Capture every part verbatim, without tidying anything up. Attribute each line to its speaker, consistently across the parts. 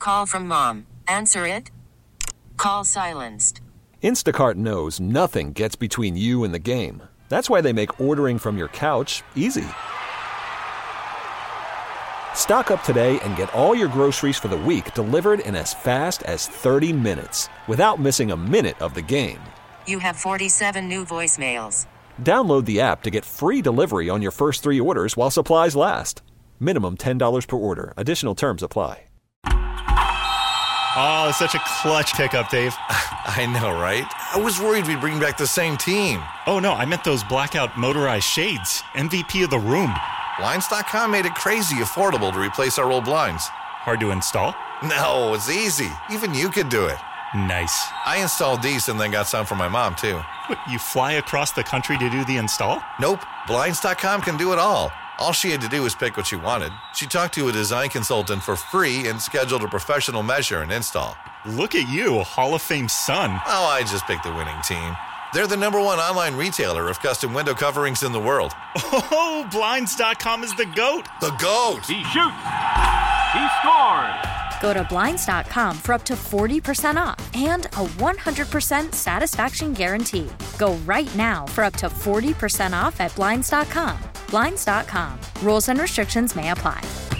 Speaker 1: Call from mom. Answer it. Call silenced.
Speaker 2: Instacart knows nothing gets between you and the game. That's why they make ordering from your couch easy. Stock up today and get all your groceries for the week delivered in as fast as thirty minutes without missing a minute of the game.
Speaker 1: You have forty-seven new voicemails.
Speaker 2: Download the app to get free delivery on your first three orders while supplies last. Minimum ten dollars per order. Additional terms apply.
Speaker 3: Oh, such a clutch pickup, Dave.
Speaker 4: I know, right? I was worried we'd bring back the same team.
Speaker 3: Oh, no, I meant those blackout motorized shades. M V P of the room.
Speaker 4: Blinds dot com made it crazy affordable to replace our old blinds.
Speaker 3: Hard to install?
Speaker 4: No, it's easy. Even you could do it.
Speaker 3: Nice.
Speaker 4: I installed these and then got some for my mom, too.
Speaker 3: What, you fly across the country to do the install?
Speaker 4: Nope. Blinds dot com can do it all. All she had to do was pick what she wanted. She talked to a design consultant for free and scheduled a professional measure and install.
Speaker 3: Look at you, Hall of Fame son.
Speaker 4: Oh, I just picked the winning team. They're the number one online retailer of custom window coverings in the world.
Speaker 3: Oh, Blinds dot com is the GOAT.
Speaker 4: The GOAT.
Speaker 5: He shoots. He scores.
Speaker 6: Go to Blinds dot com for up to forty percent off and a one hundred percent satisfaction guarantee. Go right now for up to forty percent off at Blinds dot com. Blinds dot com. Rules and restrictions may apply.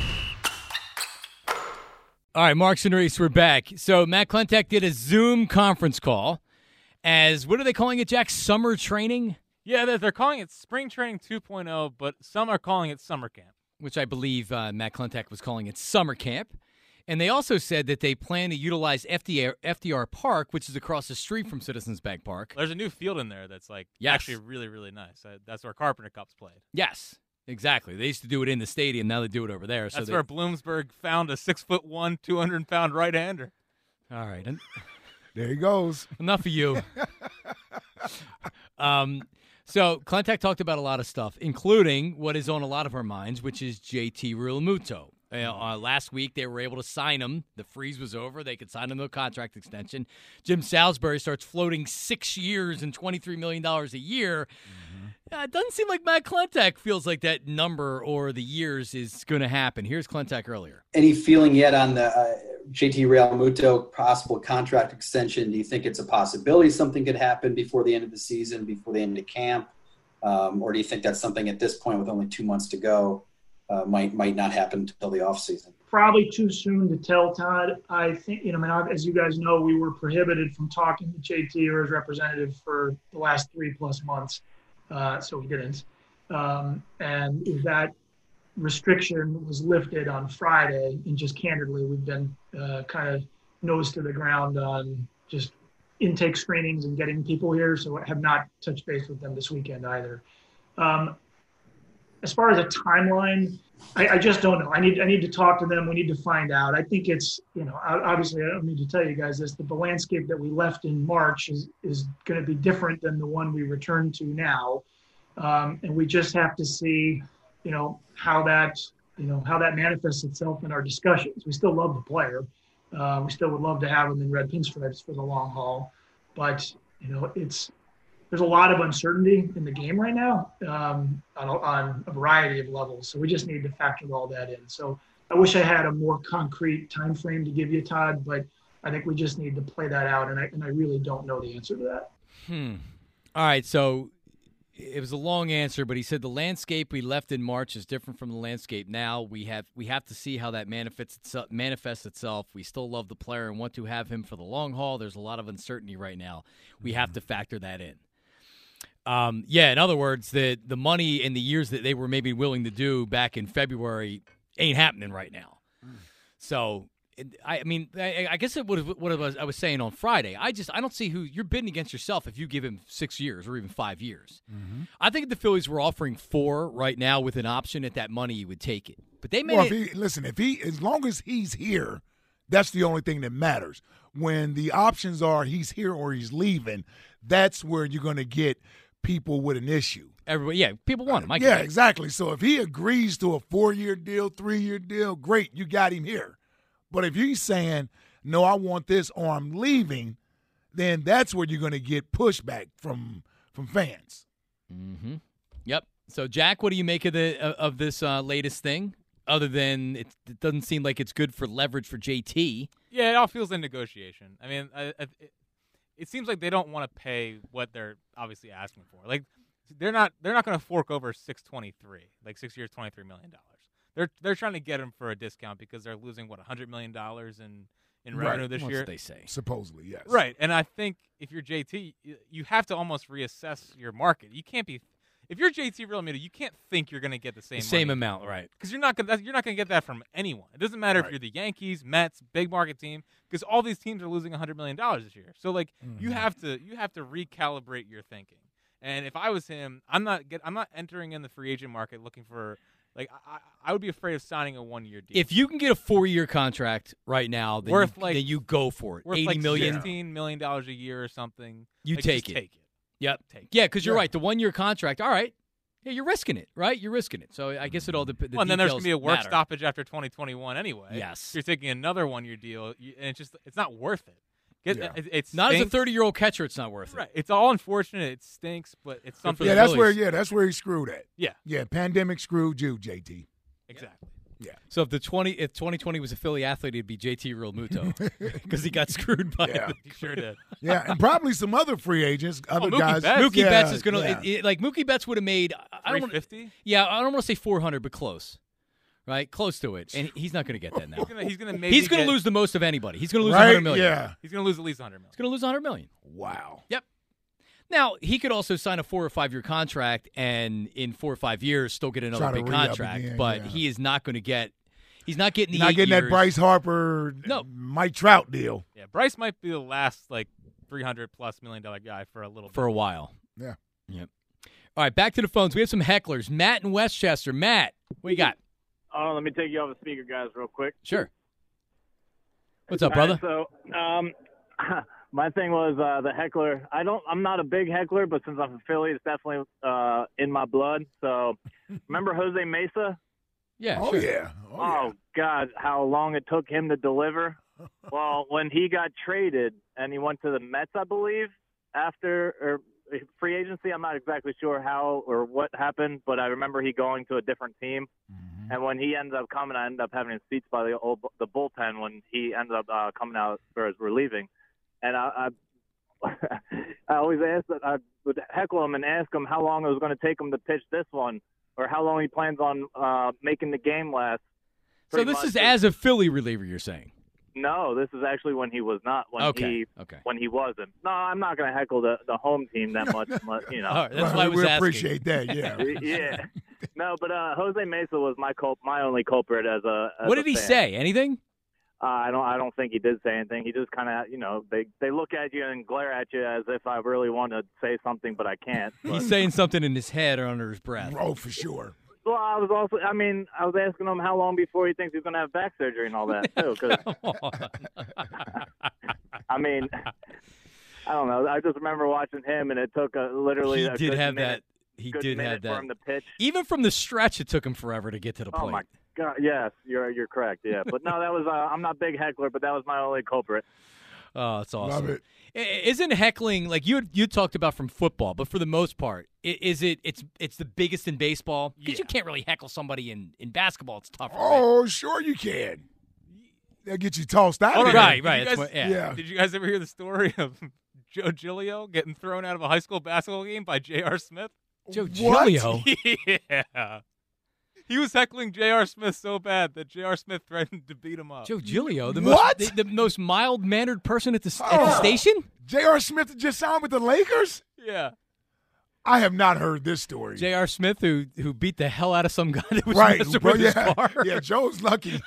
Speaker 7: All right, Marks and Reese, we're back. So Matt Klentak did a Zoom conference call as, what are they calling it, Jack? Summer training?
Speaker 8: Yeah, they're, they're calling it Spring Training two point oh, but some are calling it Summer Camp.
Speaker 7: Which I believe uh, Matt Klentak was calling it Summer Camp. And they also said that they plan to utilize F D R, F D R Park, which is across the street from Citizens Bank Park.
Speaker 8: There's a new field in there that's like
Speaker 7: yes.
Speaker 8: actually really, really nice. Uh, that's where Carpenter Cups played.
Speaker 7: Yes, exactly. They used to do it in the stadium. Now they do it over there.
Speaker 8: That's
Speaker 7: so they,
Speaker 8: where Bloomsburg found a six foot one, two hundred pound right-hander.
Speaker 7: All right. And
Speaker 9: there he goes.
Speaker 7: Enough of you. um, so Klentak talked about a lot of stuff, including what is on a lot of our minds, which is J T Realmuto. Uh, uh, last week, they were able to sign him. The freeze was over. They could sign him to a contract extension. Jim Salisbury starts floating six years and twenty-three million dollars a year. Mm-hmm. Uh, it doesn't seem like Matt Klentak feels like that number or the years is going to happen. Here's Klentak earlier.
Speaker 10: Any feeling yet on the uh, J T Realmuto possible contract extension? Do you think it's a possibility something could happen before the end of the season, before the end of camp? Um, or do you think that's something at this point with only two months to go Uh, might might not happen until the offseason?
Speaker 11: Probably too soon to tell, Todd. I think, you know, I mean, as you guys know, we were prohibited from talking to J T or his representative for the last three plus months, uh, so we didn't. Um, and that restriction was lifted on Friday, and just candidly, we've been uh, kind of nose to the ground on just intake screenings and getting people here, so I have not touched base with them this weekend either. Um, As far as a timeline, I, I just don't know. I need I need to talk to them. We need to find out. I think it's, you know, obviously I don't need to tell you guys this, but the landscape that we left in March is, is going to be different than the one we return to now. Um, and we just have to see, you know, how that, you know, how that manifests itself in our discussions. We still love the player. Uh, we still would love to have him in red pinstripes for the long haul. But, you know, it's, there's a lot of uncertainty in the game right now um, on, on a variety of levels. So we just need to factor all that in. So I wish I had a more concrete time frame to give you, Todd, but I think we just need to play that out, and I, and I really don't know the answer to that.
Speaker 7: Hmm. All right, so it was a long answer, but he said the landscape we left in March is different from the landscape now. We have we have to see how that manifests itself, manifests itself. We still love the player and want to have him for the long haul. There's a lot of uncertainty right now. We have to factor that in. Um, yeah, in other words, the the money in the years that they were maybe willing to do back in February ain't happening right now. Mm. So, it, I, I mean, I, I guess it would what I was, I was saying on Friday. I just I don't see who you're bidding against yourself if you give him six years or even five years. Mm-hmm. I think if the Phillies were offering four right now with an option at that money, you would take it. But they made
Speaker 9: well,
Speaker 7: it.
Speaker 9: If he, listen, if he as long as he's here, that's the only thing that matters. When the options are he's here or he's leaving, that's where you're going to get people with an issue.
Speaker 7: Everybody, yeah, people want him. I
Speaker 9: yeah,
Speaker 7: get
Speaker 9: exactly. So if he agrees to a four-year deal, three-year deal, great, you got him here. But if he's saying, no, I want this or I'm leaving, then that's where you're going to get pushback from from fans.
Speaker 7: Mm-hmm. Yep. So, Jack, what do you make of the of this uh, latest thing? other than it, it doesn't seem like it's good for leverage for J T.
Speaker 8: Yeah, it all feels in negotiation. I mean, I, I, it, it seems like they don't want to pay what they're obviously asking for. Like they're not they're not going to fork over six twenty-three, like six years, twenty-three million dollars. They're they're trying to get him for a discount because they're losing what one hundred million dollars in in revenue
Speaker 9: Right.
Speaker 8: this
Speaker 7: That's
Speaker 8: year.
Speaker 7: what they say.
Speaker 9: Supposedly, yes.
Speaker 8: Right, and I think if you're J T, you have to almost reassess your market. You can't be if you're J T Realmuto, you can't think you're going to get the same
Speaker 7: The same
Speaker 8: money.
Speaker 7: amount, right?
Speaker 8: Because you're not gonna you're not going to get that from anyone. It doesn't matter
Speaker 9: Right.
Speaker 8: if you're the Yankees, Mets, big market team, because all these teams are losing one hundred million dollars this year. So like
Speaker 9: Mm-hmm.
Speaker 8: you have to you have to recalibrate your thinking. And if I was him, I'm not get I'm not entering in the free agent market looking for like I, I would be afraid of signing a one year deal.
Speaker 7: If you can get a four-year contract right now, then,
Speaker 8: Worth
Speaker 7: you,
Speaker 8: like-
Speaker 7: then you go for it.
Speaker 8: worth
Speaker 7: eighty
Speaker 8: like
Speaker 7: million.
Speaker 8: sixteen million dollars a year or something.
Speaker 7: You
Speaker 8: like,
Speaker 7: take
Speaker 8: just
Speaker 7: it.
Speaker 8: Take it.
Speaker 7: Yep.
Speaker 8: Take it.
Speaker 7: Yeah, because you're
Speaker 9: Yeah.
Speaker 7: right. The one-year contract, all right. Yeah, you're risking it, right? You're risking it. So I guess it all depends.
Speaker 8: Well, and then there's going to be a work
Speaker 7: matter.
Speaker 8: stoppage after twenty twenty-one anyway.
Speaker 7: Yes.
Speaker 8: You're taking another one-year deal, you, and it's just it's not worth it. Get,
Speaker 9: Yeah.
Speaker 8: it, it's
Speaker 7: Not as a thirty-year-old catcher, it's not worth it.
Speaker 8: Right. It's all unfortunate. It stinks, but it's
Speaker 7: Good for
Speaker 8: something.
Speaker 7: the
Speaker 9: Yeah, that's
Speaker 7: Phillies.
Speaker 9: where. Yeah, that's where he screwed at.
Speaker 8: Yeah.
Speaker 9: Yeah, pandemic screwed you, J T.
Speaker 8: Exactly.
Speaker 9: Yeah.
Speaker 7: So if the twenty if twenty twenty was a Philly athlete, it'd be J T Realmuto because he got screwed by
Speaker 9: Yeah.
Speaker 7: it.
Speaker 8: He sure did.
Speaker 9: Yeah, and probably some other free agents, other
Speaker 8: Mookie
Speaker 9: guys.
Speaker 8: Betts.
Speaker 7: Mookie
Speaker 9: Yeah,
Speaker 7: Betts is gonna
Speaker 9: yeah.
Speaker 7: it- it- like Mookie Betts would have made. I don't
Speaker 8: three
Speaker 7: wanna,
Speaker 8: fifty.
Speaker 7: Yeah, I don't want to say four hundred, but close. Right, close to it, and he's not going to get that now.
Speaker 8: He's gonna he's gonna maybe
Speaker 7: He's going
Speaker 8: get-
Speaker 7: to lose the most of anybody. He's going to lose
Speaker 9: Right?
Speaker 7: one hundred million.
Speaker 9: Yeah.
Speaker 8: He's gonna lose at least one hundred million.
Speaker 7: He's going to lose one hundred million.
Speaker 9: Wow.
Speaker 7: Yep. Now he could also sign a four or five year contract, and in four or five years still get another
Speaker 9: Try to
Speaker 7: big
Speaker 9: re-up
Speaker 7: contract.
Speaker 9: again,
Speaker 7: but
Speaker 9: yeah.
Speaker 7: he is not going to get. He's not getting the
Speaker 9: Not
Speaker 7: eight
Speaker 9: getting
Speaker 7: years.
Speaker 9: that Bryce Harper,
Speaker 7: No.
Speaker 9: Mike Trout deal.
Speaker 8: Yeah, Bryce might be the last like three hundred plus million dollar guy for a little
Speaker 7: for
Speaker 8: bit.
Speaker 7: a while.
Speaker 9: Yeah.
Speaker 7: Yep. All right, back to the phones. We have some hecklers. Matt in Westchester. Matt, what you got?
Speaker 12: Oh, let me take you off the speaker, guys, real quick.
Speaker 7: Sure. What's up,
Speaker 12: All
Speaker 7: brother?
Speaker 12: right, so, um, my thing was uh, the heckler. I don't. I'm not a big heckler, but since I'm from Philly, it's definitely uh, in my blood. So, remember Jose Mesa?
Speaker 7: Yeah.
Speaker 9: Oh
Speaker 7: sure.
Speaker 9: yeah. Oh,
Speaker 12: Oh, God, how long it took him to deliver. Well, when he got traded and he went to the Mets, I believe, after or free agency, I'm not exactly sure how or what happened, but I remember he going to a different team.
Speaker 9: Mm-hmm.
Speaker 12: And when he ended up coming, I ended up having his seats by the old, the bullpen when he ended up uh, coming out for his relieving. And I, I, I always asked that I would heckle him and ask him how long it was going to take him to pitch this one, or how long he plans on uh, making the game last.
Speaker 7: So
Speaker 12: Pretty
Speaker 7: this
Speaker 12: much
Speaker 7: is as a Philly reliever, you're saying?
Speaker 12: No, this is actually when he was not. When
Speaker 7: Okay,
Speaker 12: he
Speaker 7: okay.
Speaker 12: when he wasn't. No, I'm not going to heckle the, the home team that much. but, you know.
Speaker 7: All right, that's
Speaker 9: Well,
Speaker 7: why I was
Speaker 9: we
Speaker 7: asking.
Speaker 9: appreciate that. Yeah.
Speaker 12: yeah. No, but uh, Jose Mesa was my cul- my only culprit as a. As
Speaker 7: What
Speaker 12: a
Speaker 7: did he
Speaker 12: fan.
Speaker 7: say? Anything?
Speaker 12: Uh, I don't. I don't think he did say anything. He just kind of, you know, they they look at you and glare at you as if I really want to say something, but I can't. But,
Speaker 7: He's saying something in his head or under his breath.
Speaker 9: Oh, for sure.
Speaker 12: well, I was also. I mean, I was asking him how long before he thinks he's going to have back surgery and all that too. 'cause- I mean, I don't know. I just remember watching him, and it took a, literally.
Speaker 7: He
Speaker 12: a
Speaker 7: did
Speaker 12: good
Speaker 7: have
Speaker 12: minute,
Speaker 7: that. He
Speaker 12: good
Speaker 7: did
Speaker 12: minute
Speaker 7: have
Speaker 12: for
Speaker 7: that.
Speaker 12: him to pitch.
Speaker 7: Even from the stretch, it took him forever to get to the plate.
Speaker 12: Oh my God! Yes, you're you're correct. Yeah, but no, that was. Uh, I'm not a big heckler, but that was my only culprit.
Speaker 7: Oh, it's awesome.
Speaker 9: Love it.
Speaker 7: I- Isn't heckling like you you talked about from football, but for the most part, i- is it it's it's the biggest in baseball? Because you can't really heckle somebody in, in basketball. It's tougher. right?
Speaker 9: Oh, sure you can. They'll get you tossed out.
Speaker 8: Hold
Speaker 9: of
Speaker 8: on,
Speaker 9: there.
Speaker 7: Right, right.
Speaker 8: Did
Speaker 7: That's
Speaker 8: you,
Speaker 7: what,
Speaker 8: guys,
Speaker 7: yeah.
Speaker 9: Yeah.
Speaker 8: did you guys ever hear the story of Joe Giglio getting thrown out of a high school basketball game by J R. Smith?
Speaker 7: Joe
Speaker 9: What?
Speaker 7: Giglio.
Speaker 8: yeah. He was heckling J R. Smith so bad that J R. Smith threatened to beat him up.
Speaker 7: Joe Giglio, the
Speaker 9: What?
Speaker 7: most the, the most mild mannered person at the at the
Speaker 9: Oh.
Speaker 7: station.
Speaker 9: J R. Smith just signed with the Lakers?
Speaker 8: Yeah.
Speaker 9: I have not heard this story.
Speaker 7: J R. Smith, who who beat the hell out of some guy that was
Speaker 9: right.
Speaker 7: messing
Speaker 9: Well,
Speaker 7: with his
Speaker 9: yeah.
Speaker 7: car.
Speaker 9: Yeah, Joe's lucky.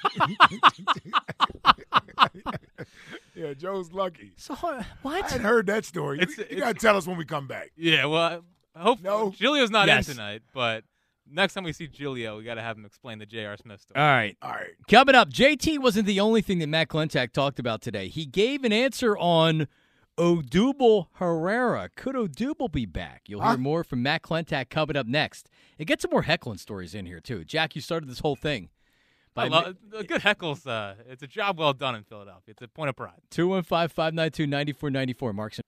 Speaker 9: yeah, Joe's lucky.
Speaker 7: So uh, what?
Speaker 9: I hadn't heard that story.
Speaker 8: It's-
Speaker 9: you you
Speaker 8: it's-
Speaker 9: got to tell us when we come back.
Speaker 8: Yeah, well, I hope
Speaker 9: No.
Speaker 8: Giglio's not
Speaker 7: Yes.
Speaker 8: in tonight, but next time we see Giglio, we got to have him explain the J R. Smith story.
Speaker 7: All right.
Speaker 9: All right.
Speaker 7: Coming up, J T wasn't the only thing that Matt Klentak talked about today. He gave an answer on Odubel Herrera. Could Odubel be back? You'll hear
Speaker 9: Huh?
Speaker 7: more from Matt Klentak coming up next. And get some more heckling stories in here, too. Jack, you started this whole thing.
Speaker 8: I
Speaker 7: By
Speaker 8: love, a good heckles, uh, it's a job well done in Philadelphia. It's a point of pride.
Speaker 7: two one five, five nine two, nine four nine four. Marks and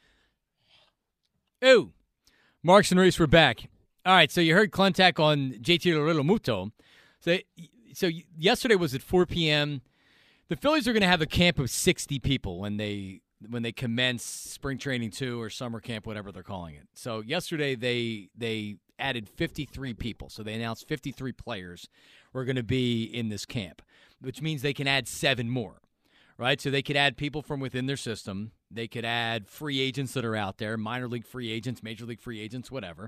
Speaker 7: Ooh. Marks and Reese, we're back. All right, so you heard Klentak on J T Realmuto. So so yesterday was at four p.m. The Phillies are going to have a camp of sixty people when they when they commence spring training two or summer camp, whatever they're calling it. So yesterday they they added fifty-three people. So they announced fifty-three players were going to be in this camp, which means they can add seven more, right? So they could add people from within their system. They could add free agents that are out there, minor league free agents, major league free agents, whatever.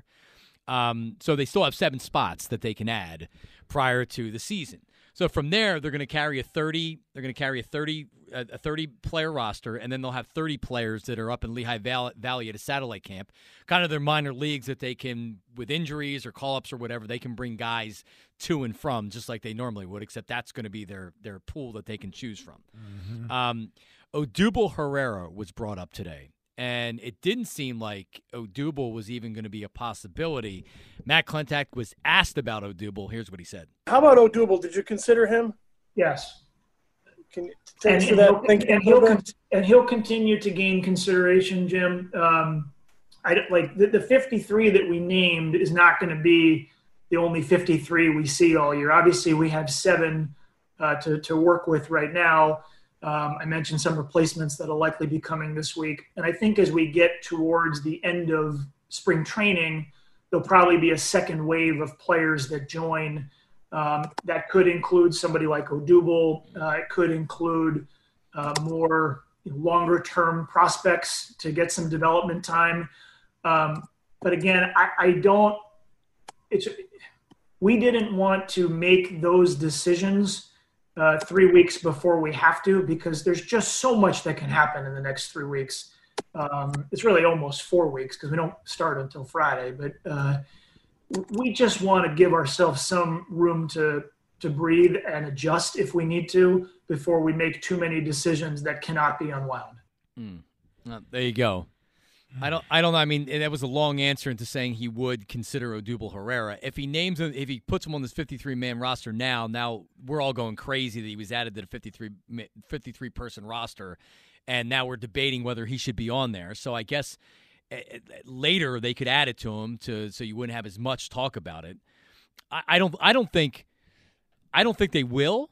Speaker 7: Um, so they still have seven spots that they can add prior to the season. So from there, they're going to carry a thirty. They're going to carry a thirty a thirty player roster, and then they'll have thirty players that are up in Lehigh Valley at a satellite camp, kind of their minor leagues that they can, with injuries or call ups or whatever, they can bring guys to and from just like they normally would. Except that's going to be their their pool that they can choose from. Mm-hmm. Um, Odubel Herrera was brought up today. And it didn't seem like Odubel was even going to be a possibility. Matt Klentak was asked about Odubel. Here's what he said.
Speaker 13: How about Odubel? Did you consider him?
Speaker 11: Yes.
Speaker 13: Can you
Speaker 11: and,
Speaker 13: and,
Speaker 11: he'll,
Speaker 13: that?
Speaker 11: and, he'll, con- and he'll continue to gain consideration, Jim. Um, I, like the, the fifty-three that we named is not going to be the only fifty-three we see all year. Obviously, we have seven uh, to, to work with right now. Um, I mentioned some replacements that will likely be coming this week. And I think as we get towards the end of spring training, there'll probably be a second wave of players that join. Um, that could include somebody like Odubel. Uh, it could include uh, more you know, longer-term prospects to get some development time. Um, but again, I, I don't – it's we didn't want to make those decisions Uh, three weeks before we have to, because there's just so much that can happen in the next three weeks. Um, it's really almost four weeks because we don't start until Friday, but uh, we just want to give ourselves some room to to breathe and adjust if we need to before we make too many decisions that cannot be unwound.
Speaker 7: Mm. Uh, there you go. I don't. I don't know. I mean, that was a long answer into saying he would consider Odubel Herrera. If he names him, if he puts him on this fifty-three man roster now, now we're all going crazy that he was added to the fifty-three, fifty-three person roster, and now we're debating whether he should be on there. So I guess uh, later they could add it to him to so you wouldn't have as much talk about it. I, I don't. I don't think. I don't think they will.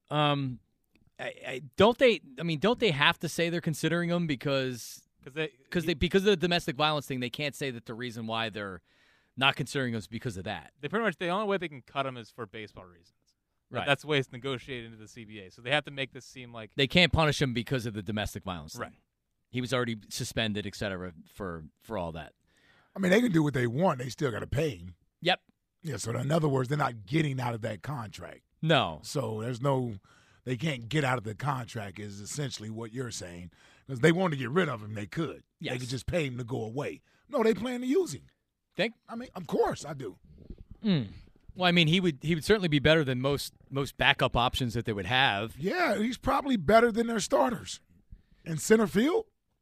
Speaker 7: Um, I, I, don't they? I mean, don't they have to say they're considering him because? Because they, Cause they, because of the domestic violence thing, they can't say that the reason why they're not considering us because of that.
Speaker 8: They pretty much the only way they can cut him is for baseball reasons. Right. That's the way it's negotiated into the C B A. So they have to make this seem like
Speaker 7: they can't punish him because of the domestic violence thing.
Speaker 8: Right.
Speaker 7: He was already suspended, et cetera, for for all that.
Speaker 9: I mean, they can do what they want. They still got to pay him.
Speaker 7: Yep.
Speaker 9: Yeah. So in other words, they're not getting out of that contract.
Speaker 7: No.
Speaker 9: So there's no. They can't get out of the contract is essentially what you're saying. Because they wanted to get rid of him, they could.
Speaker 7: Yes.
Speaker 9: They could just pay him to go away. No, they plan to use him.
Speaker 7: Think?
Speaker 9: I mean, of course I do.
Speaker 7: Mm. Well, I mean, he would he would certainly be better than most most backup options that they would have.
Speaker 9: Yeah, he's probably better than their starters. In center field?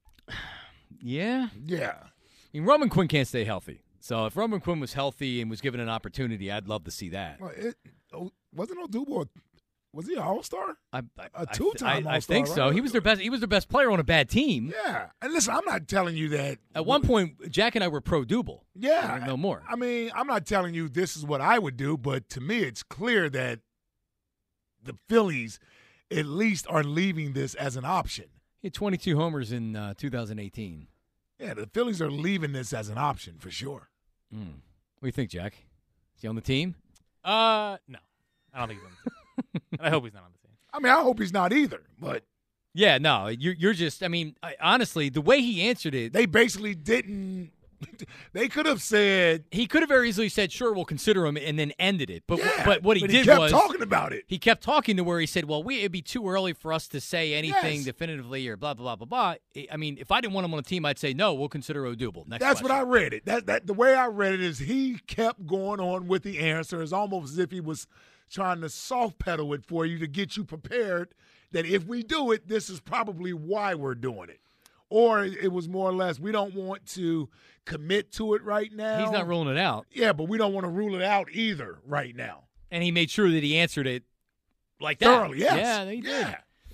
Speaker 7: Yeah.
Speaker 9: Yeah.
Speaker 7: I mean, Roman Quinn can't stay healthy. So if Roman Quinn was healthy and was given an opportunity, I'd love to see that.
Speaker 9: Well, it, wasn't Odubel Was he an all-star?
Speaker 7: I, I,
Speaker 9: a two-time
Speaker 7: I, I,
Speaker 9: all-star,
Speaker 7: I think so.
Speaker 9: right?
Speaker 7: He was their best. He was their best player on a bad team.
Speaker 9: Yeah, and listen, I'm not telling you that.
Speaker 7: At one point, Jack and I were pro-Dubel.
Speaker 9: Yeah,
Speaker 7: no more.
Speaker 9: I mean, I'm not telling you this is what I would do, but to me, it's clear that the Phillies at least are leaving this as an option.
Speaker 7: He had twenty-two homers in uh, two thousand eighteen.
Speaker 9: Yeah, the Phillies are leaving this as an option for sure.
Speaker 7: Mm. What do you think, Jack? Is he on the team?
Speaker 8: Uh, no, I don't think he's on the team. And I hope he's not on the team.
Speaker 9: I mean, I hope he's not either, but
Speaker 7: yeah, no, you're you're just. I mean, I, honestly, the way he answered it,
Speaker 9: they basically didn't. They could have said
Speaker 7: he could have very easily said, "Sure, we'll consider him," and then ended it. But
Speaker 9: yeah,
Speaker 7: but what he
Speaker 9: but
Speaker 7: did
Speaker 9: he kept
Speaker 7: was
Speaker 9: talking about it.
Speaker 7: He kept talking to where he said, "Well, we it'd be too early for us to say anything
Speaker 9: yes.
Speaker 7: definitively or blah blah blah blah blah." I mean, if I didn't want him on a team, I'd say no. We'll consider Odubel. Next
Speaker 9: That's
Speaker 7: question.
Speaker 9: what I read it. That that the way I read it is he kept going on with the answer. It's almost as if he was trying to soft pedal it for you to get you prepared that if we do it, this is probably why we're doing it. Or it was more or less, we don't want to commit to it right now.
Speaker 7: He's not ruling it out.
Speaker 9: Yeah, but we don't want to rule it out either right now.
Speaker 7: And he made sure that he answered it like that.
Speaker 9: Thoroughly, yes.
Speaker 7: Yeah, he did.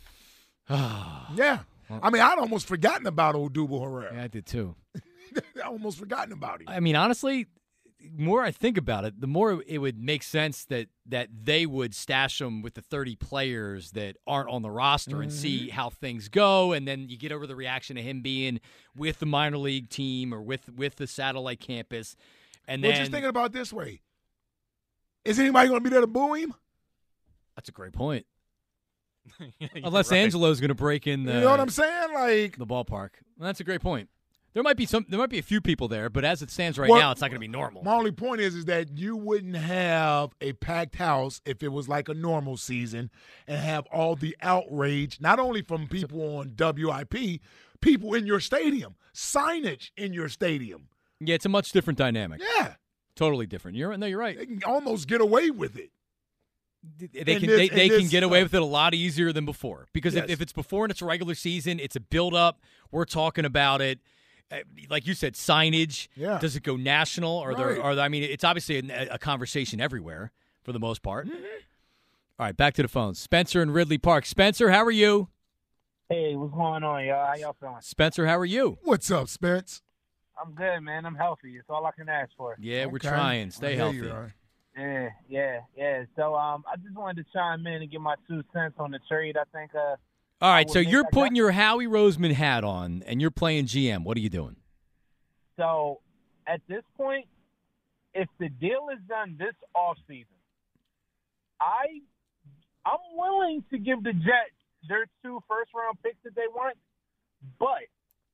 Speaker 9: Yeah. yeah. I mean, I'd almost forgotten about Odubel Herrera.
Speaker 7: Yeah, I did too.
Speaker 9: I almost forgotten about him.
Speaker 7: I mean, honestly, more I think about it, the more it would make sense that that they would stash him with the thirty players that aren't on the roster mm-hmm. and see how things go, and then you get over the reaction of him being with the minor league team or with with the satellite campus. And
Speaker 9: well,
Speaker 7: then
Speaker 9: just thinking about it this way: is anybody going to be there to boo him?
Speaker 7: That's a great point.
Speaker 8: yeah,
Speaker 7: Unless
Speaker 8: right.
Speaker 7: Angelo's going to break in the,
Speaker 9: you know what I'm saying? Like
Speaker 7: the ballpark. Well, that's a great point. There might be some. There might be a few people there, but as it stands right
Speaker 9: well,
Speaker 7: now, it's not going to be normal.
Speaker 9: My only point is, is that you wouldn't have a packed house if it was like a normal season, and have all the outrage, not only from people on W I P, people in your stadium, signage in your stadium.
Speaker 7: Yeah, it's a much different dynamic.
Speaker 9: Yeah,
Speaker 7: totally different. You're no, you're right.
Speaker 9: They can almost get away with it.
Speaker 7: They can
Speaker 9: this,
Speaker 7: they, they can get
Speaker 9: stuff.
Speaker 7: away with it a lot easier than before because
Speaker 9: yes.
Speaker 7: if, if it's before and it's a regular season, it's a build up. We're talking about it. Like you said, signage.
Speaker 9: Yeah.
Speaker 7: Does it go national? Or
Speaker 9: right.
Speaker 7: there? Or I mean, it's obviously a, a conversation everywhere for the most part.
Speaker 9: Mm-hmm.
Speaker 7: All right, back to the phones. Spencer in Ridley Park. Spencer, how are you?
Speaker 14: Hey, what's going on, y'all? How y'all feeling?
Speaker 7: Spencer, how are you?
Speaker 9: What's up, Spence?
Speaker 14: I'm good, man. I'm healthy. It's all I can ask for.
Speaker 7: Yeah,
Speaker 9: okay.
Speaker 7: we're trying. Stay healthy.
Speaker 14: Yeah, yeah, yeah. So um, I just wanted to chime in and give my two cents on the trade. I think. Uh,
Speaker 7: all right, so you're
Speaker 14: got-
Speaker 7: putting your Howie Roseman hat on, and you're playing G M. What are you doing?
Speaker 14: So at this point, if the deal is done this offseason, I I'm willing to give the Jets their two first round picks that they want, but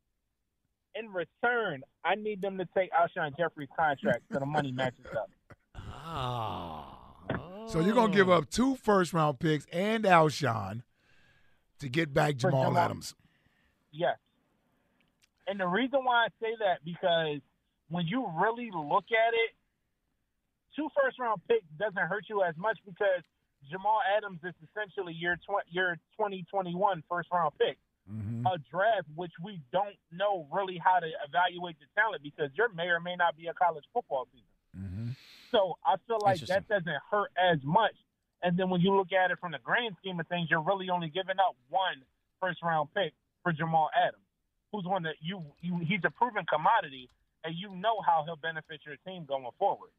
Speaker 14: in return, I need them to take Alshon Jeffrey's contract so the money matches up.
Speaker 7: Oh.
Speaker 9: So you're gonna give up two first round picks and Alshon to get back Jamal,
Speaker 14: Jamal
Speaker 9: Adams.
Speaker 14: Yes. And the reason why I say that, because when you really look at it, two first-round picks doesn't hurt you as much because Jamal Adams is essentially your tw- your twenty twenty-one first-round pick.
Speaker 9: Mm-hmm.
Speaker 14: A draft which we don't know really how to evaluate the talent because there may or may not be a college football season.
Speaker 9: Mm-hmm.
Speaker 14: So I feel like that doesn't hurt as much. And then when you look at it from the grand scheme of things, you're really only giving up one first-round pick for Jamal Adams, who's one that you, you he's a proven commodity, and you know how he'll benefit your team going forward.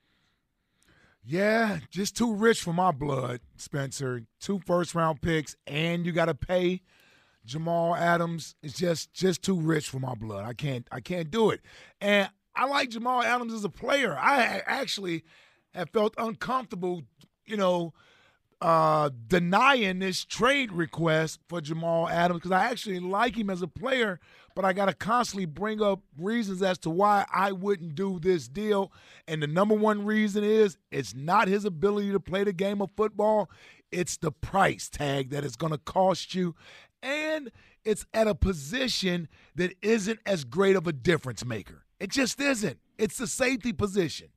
Speaker 9: Yeah, just too rich for my blood, Spencer. Two first-round picks, and you got to pay Jamal Adams. It's just just too rich for my blood. I can't I can't do it. And I like Jamal Adams as a player. I actually have felt uncomfortable, you know, uh, denying this trade request for Jamal Adams because I actually like him as a player, but I got to constantly bring up reasons as to why I wouldn't do this deal. And the number one reason is it's not his ability to play the game of football. It's the price tag that it's going to cost you. And it's at a position that isn't as great of a difference maker. It just isn't. It's the safety position.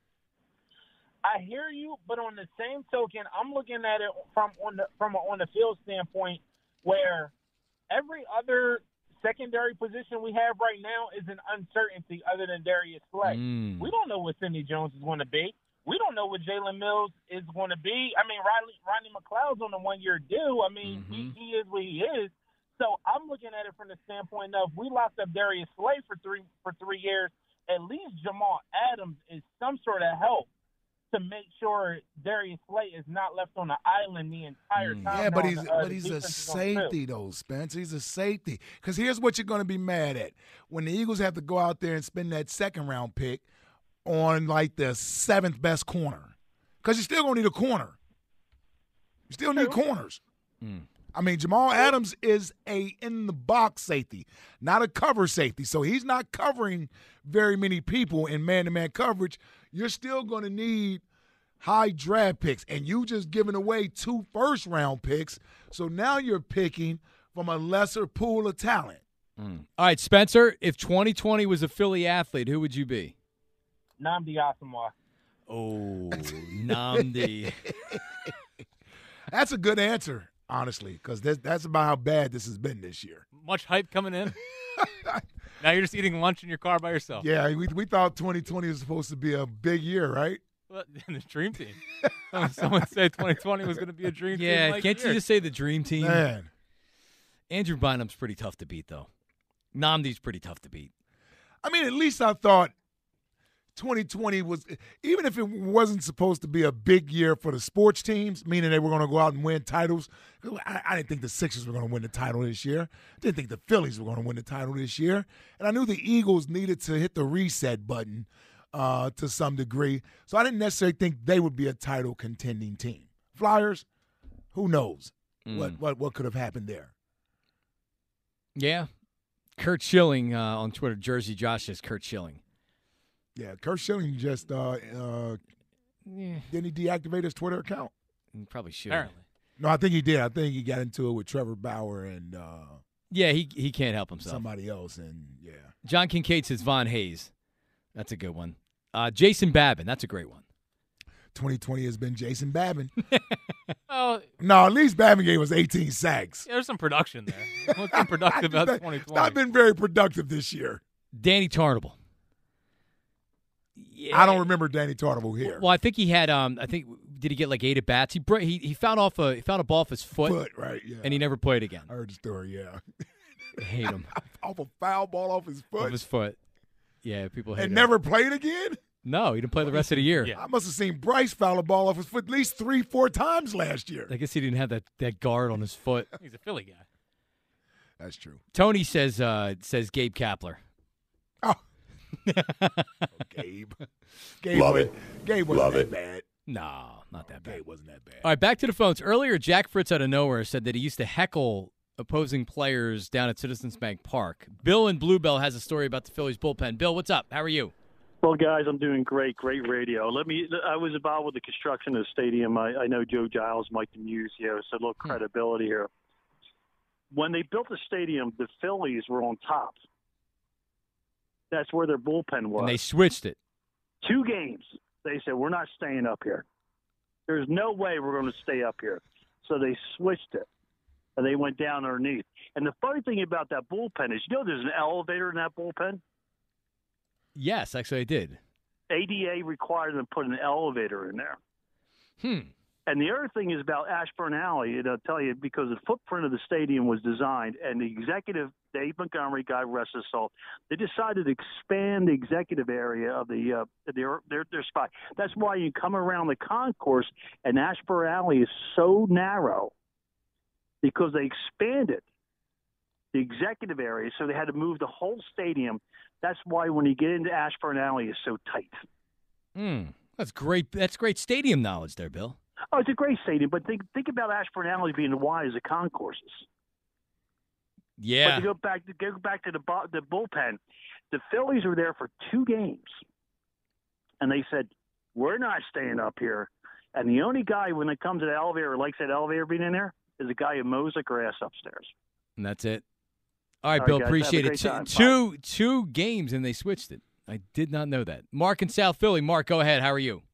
Speaker 14: I hear you, but on the same token, I'm looking at it from on the from a, on the field standpoint, where every other secondary position we have right now is an uncertainty other than Darius Slay.
Speaker 7: Mm.
Speaker 14: We don't know what Sidney Jones is going to be. We don't know what Jalen Mills is going to be. I mean, Riley, Rodney McLeod's on a one-year deal. I mean,
Speaker 7: Mm-hmm.
Speaker 14: he, he is what he is. So I'm looking at it from the standpoint of we locked up Darius Slay for three for three years. At least Jamal Adams is some sort of help to make sure Darius Slay is not left on the island the entire time.
Speaker 9: Yeah, but he's
Speaker 14: the, uh,
Speaker 9: but he's a
Speaker 14: defense is on the field.
Speaker 9: safety though, Spence. He's a safety. Because here's what you're going to be mad at: when the Eagles have to go out there and spend that second round pick on like the seventh best corner, because you're still going to need a corner. You still need corners.
Speaker 7: Mm.
Speaker 9: I mean, Jamal Adams is a in-the-box safety, not a cover safety. So he's not covering very many people in man-to-man coverage. You're still going to need high draft picks, and you just giving away two first-round picks. So now you're picking from a lesser pool of talent.
Speaker 7: Mm. All right, Spencer, if twenty twenty was a Philly athlete, who would you be?
Speaker 14: Nnamdi Asomugha.
Speaker 7: Oh, Nnamdi.
Speaker 9: That's a good answer, honestly, because that's about how bad this has been this year.
Speaker 8: Much hype coming in. Now you're just eating lunch in your car by yourself.
Speaker 9: Yeah, we we thought twenty twenty was supposed to be a big year, right?
Speaker 8: Well, in the dream team. Someone said twenty twenty was going to be a dream team.
Speaker 7: Yeah,
Speaker 8: like
Speaker 7: can't
Speaker 8: year.
Speaker 7: you just say the dream team?
Speaker 9: Man.
Speaker 7: Andrew Bynum's pretty tough to beat, though. Nnamdi's pretty tough to beat.
Speaker 9: I mean, at least I thought twenty twenty was, even if it wasn't supposed to be a big year for the sports teams, meaning they were going to go out and win titles. I, I didn't think the Sixers were going to win the title this year. I didn't think the Phillies were going to win the title this year. And I knew the Eagles needed to hit the reset button uh, to some degree. So I didn't necessarily think they would be a title contending team. Flyers, who knows mm. what, what, what could have happened there.
Speaker 7: Yeah. Kurt Schilling uh, on Twitter, Jersey Josh says Kurt Schilling.
Speaker 9: Yeah, Kurt Schilling just uh, uh,
Speaker 7: yeah.
Speaker 9: didn't he deactivate his Twitter account?
Speaker 7: He probably should.
Speaker 8: Apparently.
Speaker 9: No, I think he did. I think he got into it with Trevor Bauer and uh,
Speaker 7: yeah, he he can't help himself.
Speaker 9: Somebody else, and yeah.
Speaker 7: John Kincaid says Von Hayes. That's a good one. Uh, Jason Babin. That's a great one.
Speaker 9: twenty twenty has been Jason Babin.
Speaker 8: Oh
Speaker 9: no, at least Babin gave us eighteen sacks.
Speaker 8: Yeah, there's some production there. What's been productive about twenty twenty?
Speaker 9: It's not been very productive this year.
Speaker 7: Danny Tarnable.
Speaker 9: Yeah. I don't remember Danny Tarnable here.
Speaker 7: Well, I think he had. Um, I think did he get like eight at bats? He br- he he found off a he found a ball off his foot.
Speaker 9: Foot, right? Yeah.
Speaker 7: And he never played again.
Speaker 9: I heard the story. Yeah.
Speaker 7: I hate him.
Speaker 9: Off a foul ball off his foot.
Speaker 7: Off his foot. Yeah, people hate
Speaker 9: and
Speaker 7: him.
Speaker 9: never played again.
Speaker 7: No, he didn't play the rest of the year.
Speaker 9: Yeah. I must have seen Bryce foul a ball off his foot at least three, four times last year.
Speaker 7: I guess he didn't have that, that guard on his foot.
Speaker 8: He's a Philly guy.
Speaker 9: That's true.
Speaker 7: Tony says uh, says Gabe Kapler.
Speaker 9: Oh. oh Gabe. Gabe
Speaker 15: Love
Speaker 9: was,
Speaker 15: it.
Speaker 9: Gabe wasn't
Speaker 15: Love
Speaker 9: that
Speaker 15: it.
Speaker 9: bad.
Speaker 7: No, not that bad.
Speaker 9: Gabe wasn't that bad.
Speaker 7: All right, back to the phones. Earlier, Jack Fritz out of nowhere said that he used to heckle opposing players down at Citizens Bank Park. Bill in Bluebell has a story about the Phillies bullpen. Bill, what's up? How are you?
Speaker 16: Well, guys, I'm doing great. Great radio. Let me. I was involved with the construction of the stadium. I, I know Joe Giles, Mike DeMusio, so a little credibility here. When they built the stadium, the Phillies were on top. That's where their bullpen was.
Speaker 7: And they switched it.
Speaker 16: Two games. They said, we're not staying up here. There's no way we're going to stay up here. So they switched it, and they went down underneath. And the funny thing about that bullpen is, you know there's an elevator in that bullpen?
Speaker 7: Yes, actually I did.
Speaker 16: A D A required them to put an elevator in there.
Speaker 7: Hmm.
Speaker 16: And the other thing is about Ashburn Alley, and I'll tell you, because the footprint of the stadium was designed, and the executive, Dave Montgomery, God rest his soul, they decided to expand the executive area of the uh, their, their their spot. That's why you come around the concourse, and Ashburn Alley is so narrow because they expanded the executive area, so they had to move the whole stadium. That's why when you get into Ashburn Alley, it's so tight.
Speaker 7: Hmm. That's great. That's great stadium knowledge there, Bill.
Speaker 16: Oh, it's a great stadium, but think think about Ashburn Alley being wide as the concourses.
Speaker 7: Yeah.
Speaker 16: But to go back to go back to the the bullpen, the Phillies were there for two games, and they said, "We're not staying up here." And the only guy when it comes to the elevator who likes that elevator being in there is a guy who mows the grass upstairs.
Speaker 7: And that's it. All right,
Speaker 16: All right,
Speaker 7: Bill.
Speaker 16: guys,
Speaker 7: Appreciate
Speaker 16: have a
Speaker 7: it.
Speaker 16: great time.
Speaker 7: Two two games and they switched it. I did not know that. Mark in South Philly. Mark, go ahead. How are you?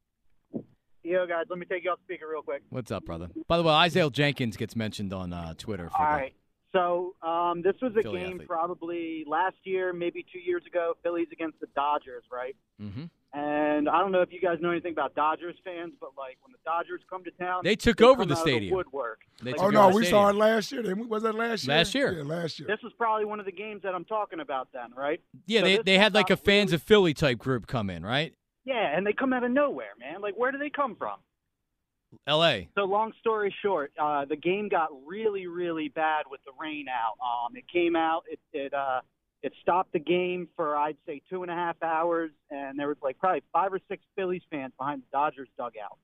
Speaker 17: Yo, guys, let me take you off speaker real quick.
Speaker 7: What's up, brother? By the way, Isaiah Jenkins gets mentioned on uh, Twitter. For
Speaker 17: All
Speaker 7: the
Speaker 17: right. So um, this was a
Speaker 7: Philly
Speaker 17: game
Speaker 7: athlete.
Speaker 17: probably last year, maybe two years ago, Phillies against the Dodgers, right?
Speaker 7: Mm-hmm.
Speaker 17: And I don't know if you guys know anything about Dodgers fans, but, like, when the Dodgers come to town,
Speaker 7: They took
Speaker 17: they
Speaker 7: over
Speaker 17: come
Speaker 7: the
Speaker 17: out of
Speaker 7: stadium.
Speaker 17: woodwork.
Speaker 7: They
Speaker 17: Like,
Speaker 7: took
Speaker 9: Oh, no,
Speaker 7: over the
Speaker 9: we
Speaker 7: stadium.
Speaker 9: saw it last year. didn't we? Was that last year?
Speaker 7: Last year.
Speaker 9: Yeah, last year.
Speaker 17: This was probably one of the games that I'm talking about then, right?
Speaker 7: Yeah,
Speaker 17: So
Speaker 7: they
Speaker 17: this
Speaker 7: they
Speaker 17: was
Speaker 7: had like a
Speaker 17: about
Speaker 7: fans
Speaker 17: really-
Speaker 7: of Philly type group come in, right?
Speaker 17: Yeah, and they come out of nowhere, man. Like, where do they come from?
Speaker 7: L A.
Speaker 17: So long story short, uh, the game got really, really bad with the rain out. Um, it came out, it it uh, it stopped the game for I'd say two and a half hours, and there was like probably five or six Phillies fans behind the Dodgers dugout.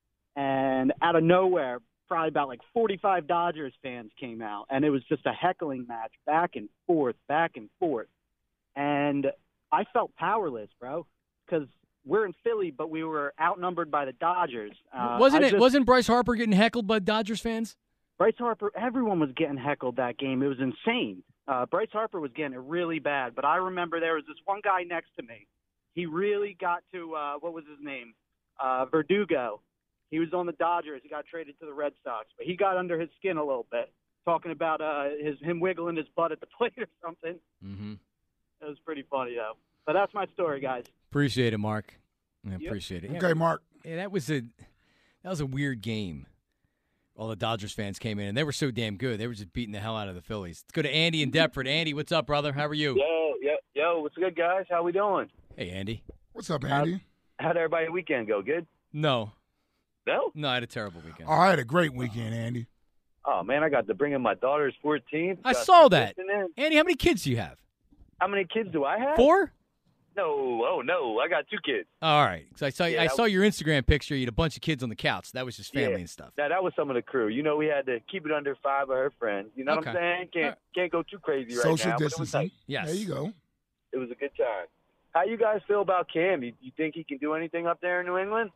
Speaker 17: And out of nowhere, probably about like forty-five Dodgers fans came out, and it was just a heckling match, back and forth, back and forth. And I felt powerless, bro, because we're in Philly, but we were outnumbered by the Dodgers. Uh,
Speaker 7: wasn't
Speaker 17: I
Speaker 7: it?
Speaker 17: just-
Speaker 7: Wasn't Bryce Harper getting heckled by Dodgers fans?
Speaker 17: Bryce Harper, everyone was getting heckled that game. It was insane. Uh, Bryce Harper was getting it really bad. But I remember there was this one guy next to me. He really got to, uh, what was his name? Uh, Verdugo. He was on the Dodgers. He got traded to the Red Sox. But he got under his skin a little bit, talking about uh, his him wiggling his butt at the plate or something.
Speaker 7: Mm-hmm.
Speaker 17: It was pretty funny, though. But that's my story, guys.
Speaker 7: Appreciate it, Mark. I
Speaker 17: Yep.
Speaker 7: appreciate it.
Speaker 9: Okay, Mark.
Speaker 7: Yeah, that was a that was a weird game. All the Dodgers fans came in, and they were so damn good. They were just beating the hell out of the Phillies. Let's go to Andy in Deptford. Andy, what's up, brother? How are you?
Speaker 18: Yo, yo, yo, what's good, guys? How we doing?
Speaker 7: Hey, Andy.
Speaker 9: What's up, Andy?
Speaker 15: How, how'd everybody's weekend go? Good?
Speaker 7: No.
Speaker 15: No?
Speaker 7: No, I had a terrible weekend.
Speaker 9: Oh, I had a great weekend, Andy.
Speaker 15: Oh, man, I got to bring in my daughter's fourteenth.
Speaker 7: I
Speaker 15: Got
Speaker 7: saw
Speaker 15: some
Speaker 7: that.
Speaker 15: kids in there.
Speaker 7: Andy, how many kids do you have?
Speaker 15: How many kids do I have?
Speaker 7: Four?
Speaker 15: No, oh, no, I got two kids.
Speaker 7: All right. So I saw
Speaker 15: Yeah,
Speaker 7: I
Speaker 15: that
Speaker 7: saw
Speaker 15: was-
Speaker 7: your Instagram picture. You had a bunch of kids on the couch. That was just family
Speaker 15: Yeah.
Speaker 7: and stuff.
Speaker 15: Now, that was some of the crew. You know, we had to keep it under five of her friends. You know what I'm
Speaker 7: Okay.
Speaker 15: saying? Can't can't go too crazy right
Speaker 9: Social
Speaker 15: now. But it was
Speaker 9: distancing.
Speaker 15: nice.
Speaker 7: Yes.
Speaker 9: There you go.
Speaker 15: It was a good time. How you guys feel about Cam? You, you think he can do anything up there in New England?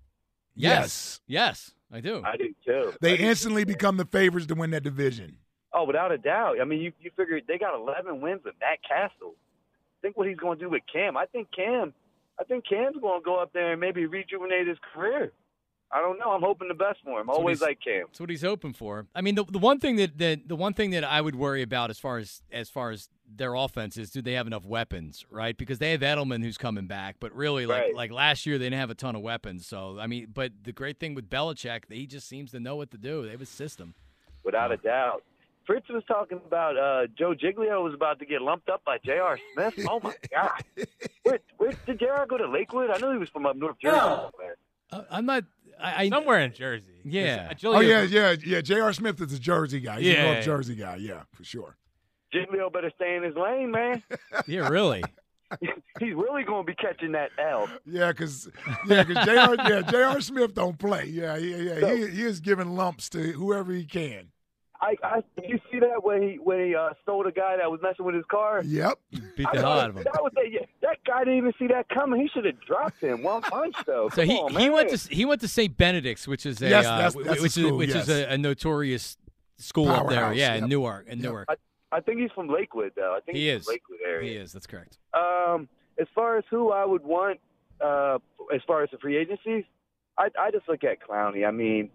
Speaker 7: Yes. Yes, I do.
Speaker 15: I do too.
Speaker 9: They
Speaker 15: I do.
Speaker 9: instantly become the favorites to win that division.
Speaker 15: Oh, without a doubt. I mean, you you figure they got eleven wins with Matt Castle. Think what he's going to do with Cam. I think Cam, I think Cam's going to go up there and maybe rejuvenate his career. I don't know. I'm hoping the best for him.
Speaker 7: That's what
Speaker 15: Always
Speaker 7: he's-
Speaker 15: like Cam.
Speaker 7: That's what he's hoping for. I mean, the the one thing that, that the one thing that I would worry about as far as as far as their offense is, do they have enough weapons, right? Because they have Edelman who's coming back, but really, like
Speaker 15: Right.
Speaker 7: like last year, they didn't have a ton of weapons. So I mean, but the great thing with Belichick, he just seems to know what to do. They have a system.
Speaker 15: Without a doubt. Fritz was talking about uh, Joe Giglio was about to get lumped up by J R. Smith. Oh, my God. Where, where, did J R go to Lakewood? I knew he was from up North Jersey somewhere.
Speaker 7: Uh, I'm not. I, I
Speaker 8: Somewhere in Jersey.
Speaker 7: Yeah.
Speaker 8: Uh,
Speaker 9: Oh,
Speaker 8: Giglio-
Speaker 9: yeah, yeah, yeah. J R. Smith is a Jersey guy. He's
Speaker 8: Yeah.
Speaker 9: a North Jersey guy, yeah, for sure.
Speaker 15: Giglio better stay in his lane, man.
Speaker 7: Yeah, really.
Speaker 15: He's really going to be catching that L.
Speaker 9: Yeah, because yeah, cause J R. Yeah, J R. Smith don't play. Yeah, yeah, yeah. He, he is giving lumps to whoever he can.
Speaker 15: I, I did you see that when he when he uh, stole the guy that was messing with his car?
Speaker 9: Yep.
Speaker 7: Beat
Speaker 15: I
Speaker 7: the hell
Speaker 15: thought
Speaker 7: out of him.
Speaker 15: That, was a, yeah, that guy didn't even see that coming. He should have dropped him one punch though.
Speaker 7: So
Speaker 15: Come
Speaker 7: he,
Speaker 15: on,
Speaker 7: he
Speaker 15: man.
Speaker 7: went to he went to Saint Benedict's, which is a
Speaker 9: Yes,
Speaker 7: uh,
Speaker 9: that's-
Speaker 7: wh-
Speaker 9: that's a
Speaker 7: which
Speaker 9: school,
Speaker 7: is which
Speaker 9: yes.
Speaker 7: is a, a notorious school up there.
Speaker 9: Powerhouse,
Speaker 7: Yeah,
Speaker 9: yep.
Speaker 7: in Newark, in
Speaker 9: Yep.
Speaker 7: Newark.
Speaker 15: I, I think he's from Lakewood though. I think
Speaker 7: He
Speaker 15: he's
Speaker 7: is.
Speaker 15: from Lakewood area.
Speaker 7: He is. That's correct.
Speaker 15: Um, as far as who I would want, uh, as far as the free agencies, I, I just look at Clowney. I mean,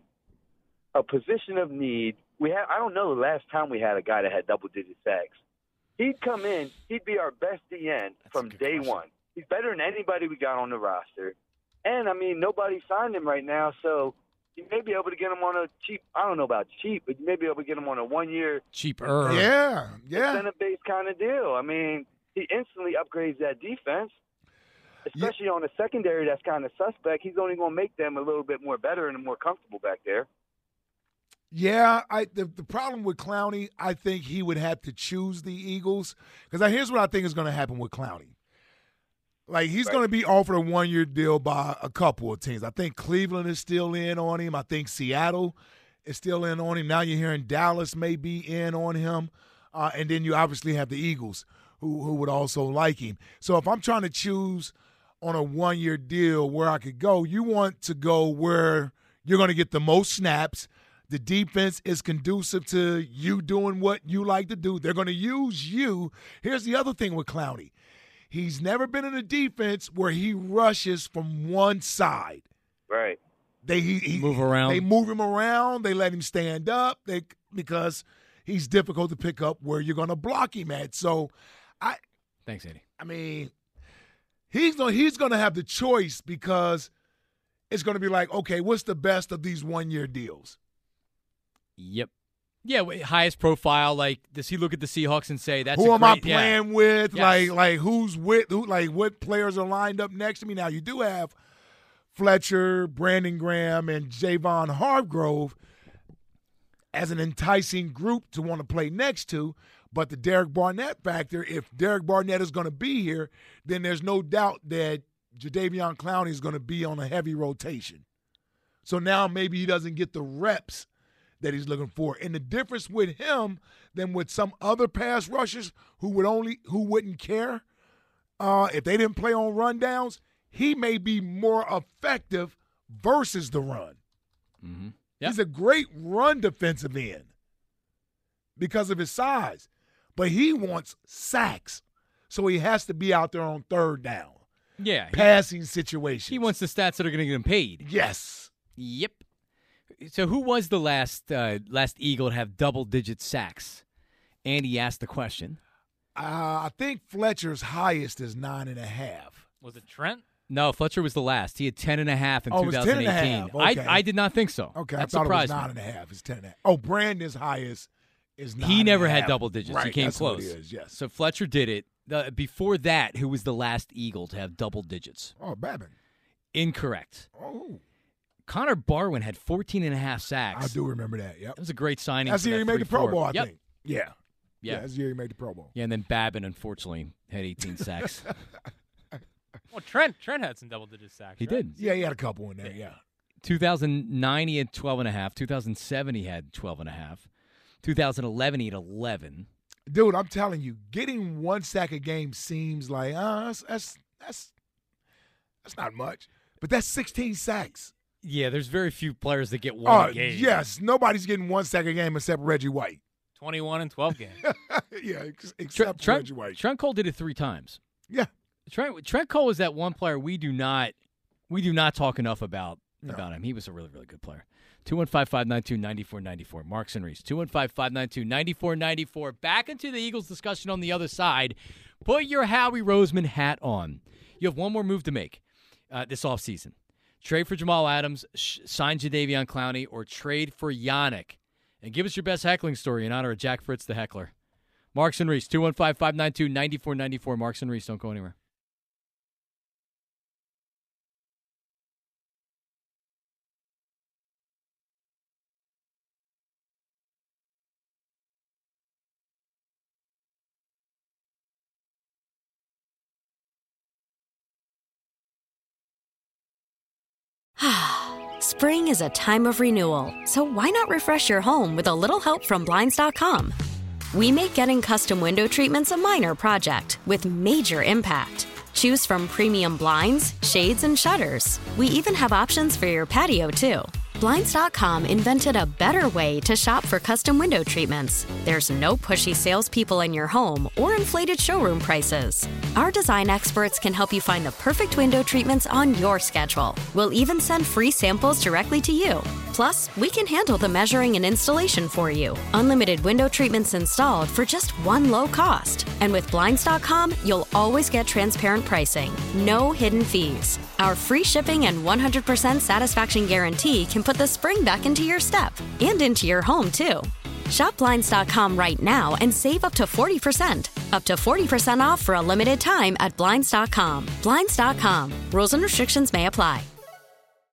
Speaker 15: a position of need. We have. I don't know the last time we had a guy that had double-digit sacks. He'd come in. He'd be our best D N from day one. He's better than anybody we got on the roster. And I mean, nobody signed him right now, so you may be able to get him on a cheap. I don't know about cheap, but you may be able to get him on a one-year
Speaker 7: Cheaper.
Speaker 9: Yeah, yeah.
Speaker 15: incentive-based kind of deal. I mean, he instantly upgrades that defense, especially on a secondary that's kind of suspect. He's only going to make them a little bit more better and more comfortable back there.
Speaker 9: Yeah, I the, the problem with Clowney, I think he would have to choose the Eagles. Because here's what I think is going to happen with Clowney. Like, he's
Speaker 15: Right.
Speaker 9: going to be offered a one-year deal by a couple of teams. I think Cleveland is still in on him. I think Seattle is still in on him. Now you're hearing Dallas may be in on him. Uh, and then you obviously have the Eagles who, who would also like him. So if I'm trying to choose on a one-year deal where I could go, you want to go where you're going to get the most snaps. The defense is conducive to you doing what you like to do. They're going to use you. Here's the other thing with Clowney. He's never been in a defense where he rushes from one side.
Speaker 15: Right.
Speaker 9: They he, he,
Speaker 7: Move around.
Speaker 9: They move him around. They let him stand up. They because he's difficult to pick up where you're going to block him at. So, I
Speaker 7: Thanks, Eddie.
Speaker 9: I mean, he's going he's going to have the choice because it's going to be like, okay, what's the best of these one year deals?
Speaker 7: Yep. Yeah, wait, highest profile. Like, does he look at the Seahawks and say, "That's
Speaker 9: who
Speaker 7: a
Speaker 9: am I
Speaker 7: great- yeah.
Speaker 9: playing with?
Speaker 7: Yes.
Speaker 9: Like, like who's with? Who? Like, what players are lined up next to me? Now, you do have Fletcher, Brandon Graham, and Javon Hargrove as an enticing group to want to play next to. But the Derek Barnett factor, if Derek Barnett is going to be here, then there's no doubt that Jadeveon Clowney is going to be on a heavy rotation. So now maybe he doesn't get the reps that he's looking for. And the difference with him than with some other pass rushers who would only who wouldn't care uh, if they didn't play on rundowns, he may be more effective versus the run.
Speaker 7: Mm-hmm.
Speaker 9: He's a great run defensive end because of his size, but he wants sacks, so he has to be out there on third down.
Speaker 7: Yeah, he-
Speaker 9: Passing situations.
Speaker 7: He wants the stats that are going to get him paid.
Speaker 9: Yes.
Speaker 7: Yep. So who was the last uh, last Eagle to have double-digit sacks? Andy asked the question.
Speaker 9: Uh, I think Fletcher's highest is nine and a half.
Speaker 8: Was it Trent?
Speaker 7: No, Fletcher was the last. He had ten and a half in
Speaker 9: Oh, it was ten
Speaker 7: twenty
Speaker 9: and a
Speaker 7: eighteen.
Speaker 9: half. Okay.
Speaker 7: I I did not think so.
Speaker 9: Okay,
Speaker 7: that
Speaker 9: I thought
Speaker 7: surprised
Speaker 9: it was nine
Speaker 7: me.
Speaker 9: and a half. It's ten and a half. Oh, Brandon's highest is nine.
Speaker 7: He
Speaker 9: and
Speaker 7: never
Speaker 9: a
Speaker 7: had
Speaker 9: half.
Speaker 7: double digits.
Speaker 9: Right,
Speaker 7: he came
Speaker 9: that's
Speaker 7: close.
Speaker 9: What it is, yes.
Speaker 7: So Fletcher did it. The, before that, who was the last Eagle to have double digits?
Speaker 9: Oh, Babin.
Speaker 7: Incorrect.
Speaker 9: Oh.
Speaker 7: Connor Barwin had fourteen and a half sacks.
Speaker 9: I do remember that, yep.
Speaker 7: That was a great signing.
Speaker 9: That's the year he made the Pro Bowl, I
Speaker 7: yep.
Speaker 9: think. Yeah.
Speaker 7: Yeah.
Speaker 9: yeah. That's the year he made the Pro Bowl.
Speaker 7: Yeah, and then Babin, unfortunately, had eighteen sacks.
Speaker 8: Well, Trent Trent had some double-digit sacks.
Speaker 7: He
Speaker 8: right?
Speaker 7: did.
Speaker 9: Yeah, he had a couple in there, yeah.
Speaker 7: two thousand nine, he had twelve and a half. two thousand seven, he had twelve and a half. two thousand eleven, he had eleven.
Speaker 9: Dude, I'm telling you, getting one sack a game seems like, uh, that's, that's, that's, that's not much. But that's sixteen sacks.
Speaker 7: Yeah, there's very few players that get one
Speaker 9: Oh,
Speaker 7: a game.
Speaker 9: yes. Nobody's getting one sack a game except Reggie White.
Speaker 8: twenty-one and twelve games.
Speaker 9: yeah, ex- except
Speaker 7: Trent, Trent,
Speaker 9: Reggie White.
Speaker 7: Trent Cole did it three times.
Speaker 9: Yeah.
Speaker 7: Trent Trent Cole is that one player we do not we do not talk enough about
Speaker 9: No.
Speaker 7: about him. He was a really, really good player. two one five, five nine two, nine four nine four. Marks and Reese. two one five, five nine two, nine four nine four. Back into the Eagles discussion on the other side. Put your Howie Roseman hat on. You have one more move to make uh, this offseason. Trade for Jamal Adams, sh- sign Jadeveon Clowney, or trade for Yannick. And give us your best heckling story in honor of Jack Fritz the heckler. Marks and Reese, two one five, five nine two, nine four nine four. Marks and Reese, don't go anywhere.
Speaker 18: Spring is a time of renewal, so why not refresh your home with a little help from Blinds dot com? We make getting custom window treatments a minor project with major impact. Choose from premium blinds, shades, and shutters. We even have options for your patio, too. Blinds dot com invented a better way to shop for custom window treatments. There's no pushy salespeople in your home or inflated showroom prices. Our design experts can help you find the perfect window treatments on your schedule. We'll even send free samples directly to you. Plus, we can handle the measuring and installation for you. Unlimited window treatments installed for just one low cost. And with Blinds dot com, you'll always get transparent pricing. No hidden fees. Our free shipping and one hundred percent satisfaction guarantee can put the spring back into your step and into your home, too. Shop Blinds dot com right now and save up to forty percent. Up to forty percent off for a limited time at Blinds dot com. Blinds dot com. Rules and restrictions may apply.